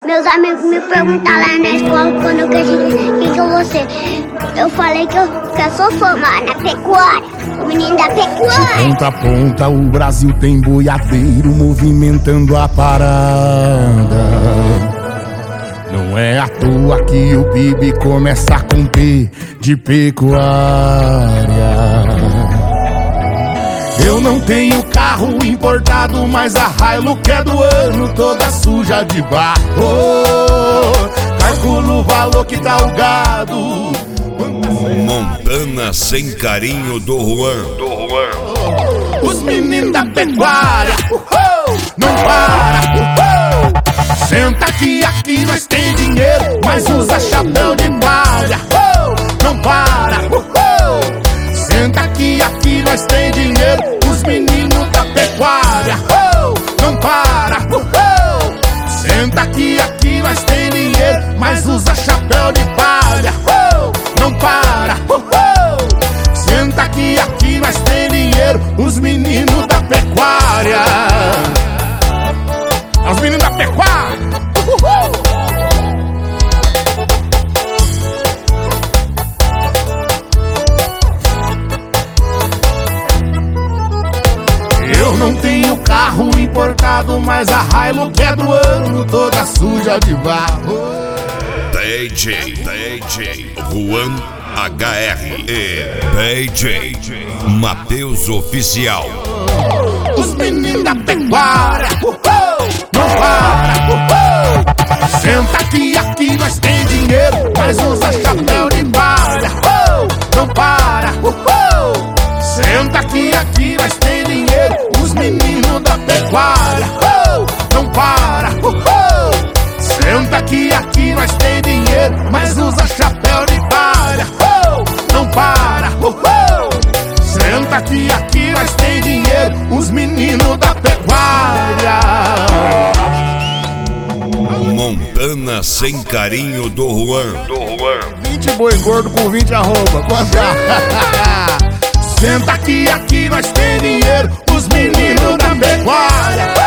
Meus amigos me perguntaram lá na escola quando que eu vou ser. Eu falei que eu sou formada na pecuária, o menino da pecuária. De ponta a ponta o Brasil tem boiadeiro movimentando a parada. Não é à toa que o PIB começa com P de pecuária. Eu não tenho carro importado, mas a Hilux é do ano, toda suja de barro. Calculo o valor que dá o gado. Montana sem carinho do Juan. Os meninos da pecuária, não para. Senta aqui nós tem dinheiro, mas usa chapéu de palha. Não para. Senta aqui nós tem dinheiro, os meninos da pecuária. Não para. Senta aqui nós tem dinheiro, mas usa chapéu de palha. Não para. Senta aqui nós tem dinheiro, os meninos da pecuária. Os meninos da pecuária. Eu não tenho carro importado, mas a Hilux é do ano, toda suja de barro. DJ Juan HR e DJ Matheus Oficial. Os meninos da pecuária, não para. Senta aqui nós tem dinheiro, mas usa chapéu de palha. Não para. Senta aqui nós tem dinheiro, os meninos da pecuária. Não para. Senta aqui nós tem dinheiro, mas usa chapéu de palha. Não para. Senta aqui nós tem dinheiro, os meninos da pecuária. Montana sem carinho do Juan. 20 boi gordo com 20 arroba. Senta aqui nós tem dinheiro, os meninos da pecuária.